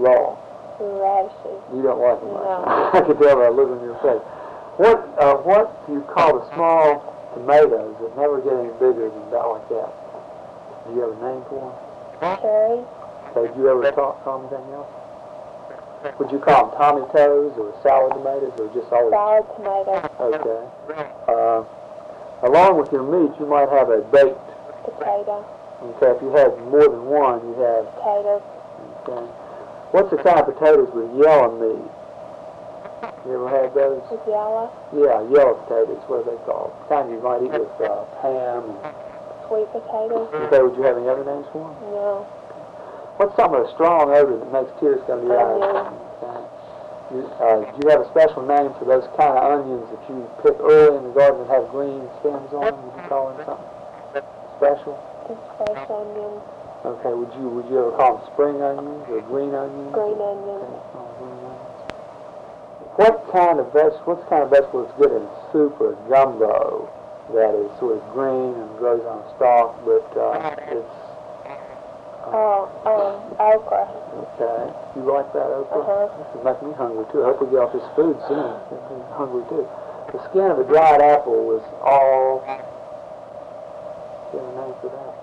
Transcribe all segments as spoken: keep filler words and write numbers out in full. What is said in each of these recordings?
raw? Radishes. You don't like them much. No. I can tell by looking at your face. What uh, what do you call the small tomatoes that never get any bigger than about like that? Do you have a name for them? Cherries. Okay, did you ever talk, call them anything else? Would you call them Tommy Toes or salad tomatoes or just always? Salad tomatoes. Okay. Uh, along with your meat, you might have a baked. Potato. Okay, if you had more than one, you have. Potatoes. Okay. What's the kind of potatoes with yellow meat? You ever had those? With yellow. Yeah, yellow potatoes. What are they called? Kind you might eat with uh, ham. And... Sweet potatoes. Okay, would you have any other names for them? No. What's some of the strong odor that makes tears come to your eyes? Onions. Okay. You, uh, do you have a special name for those kind of onions that you pick early in the garden that have green stems on them? Would you call them something special? Just fresh onions. Okay. Would you would you ever call them spring onions or green onions? Green onions. Okay. Oh, green onions. What kind of veg? What's kind of vegetable is good in soup or gumbo? That is sort of green and grows on a stalk, but uh, it's. Oh, um, okra. Okay. You like that okra? Uh-huh. This is making me hungry too. I hope we get off this food soon. I'm hungry too. The skin of a dried apple was all. Do you have a name for that?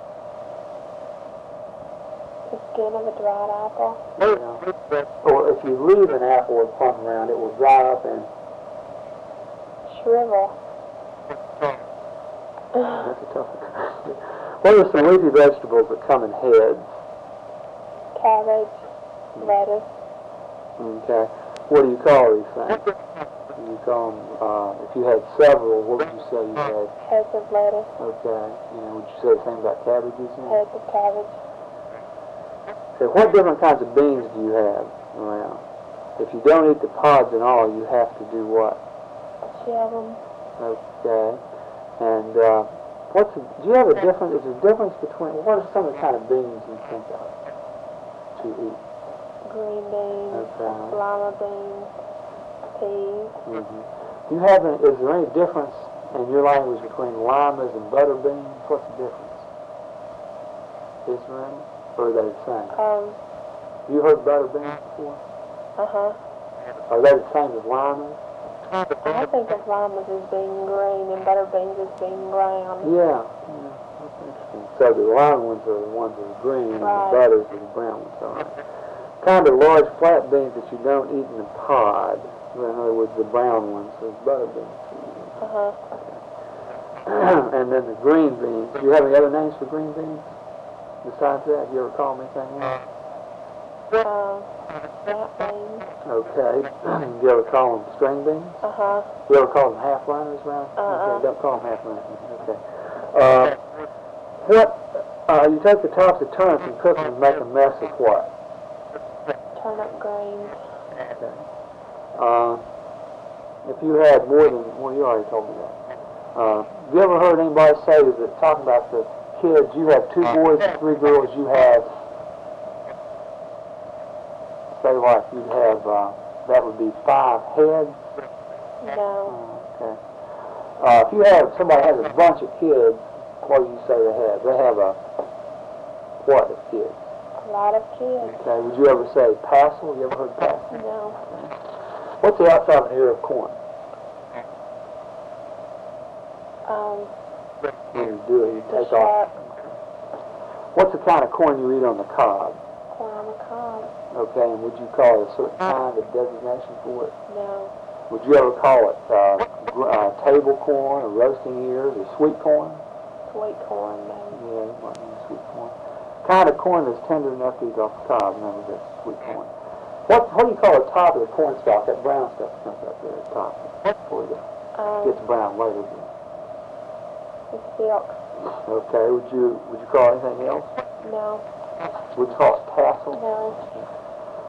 The skin of a dried apple. Yeah. Or if you leave an apple or plum around, it will dry up and. Shrivel. That's a tough one. What are some leafy vegetables that come in heads? Cabbage. Lettuce. Okay. What do you call these things? Do you call them, uh, if you had several, what would you say you had? Heads of lettuce. Okay. And would you say the same about cabbages? Then? Heads of cabbage. Okay. What different kinds of beans do you have around? If you don't eat the pods and all, you have to do what? Shell them. Okay. And uh, what's the, do you have a difference? Is there a difference between what are some of the kind of beans you think of to eat? Green beans. Okay. Lima beans. Peas. Mm-hmm. Do you have any, is there any difference in your language between limas and butter beans? What's the difference? Is there any? Or are they the same? Um. You heard butter beans before? Uh huh. Are they the same as limas? I think of limas as being green and butter beans as being brown. Yeah. Yeah. That's interesting. So the lima ones are the ones that are green, and Right. the butters are the brown ones. All right. Kind of large flat beans that you don't eat in the pod. Well, in other words, the brown ones are butter beans. Uh huh. And then the green beans. Do you have any other names for green beans? Besides that, you ever call them anything else? Uh, snap beans. Okay. Do you ever call them string beans? Uh huh. You ever call them half liners, right? Uh-uh. Okay, don't call them half liners. Okay. Uh, what? Uh, you take the tops of turnips and cook them and make a mess of what? Turnip greens. Okay. Uh, if you had more than, well, you already told me that. Uh, have you ever heard anybody say that talking about the kids? You have two boys and three girls. You have, say, like you'd have. Uh, that would be five heads. No. Okay. Uh, if you have somebody has a bunch of kids, what do you say they have? They have a what of kids? A lot of kids. Okay. Would you ever say passel? You ever heard passel? No. What's the outside of an ear of corn? Um, When you do it, you the take off. sharp What's the kind of corn you eat on the cob? corn on the cob. Okay. And would you call it a certain kind of designation for it? No. Would you ever call it uh, gr- uh, table corn or roasting ears or sweet corn? Sweet corn, maybe. Yeah, you might use sweet corn. Kind of corn that's tender enough to eat off the cob. Remember, that's sweet corn. What what do you call the top of the corn stalk? That brown stuff that comes up there at the top before it Um, gets brown later. the silk. Okay. Would you would you call it anything else? No. Would you call it tassel? No.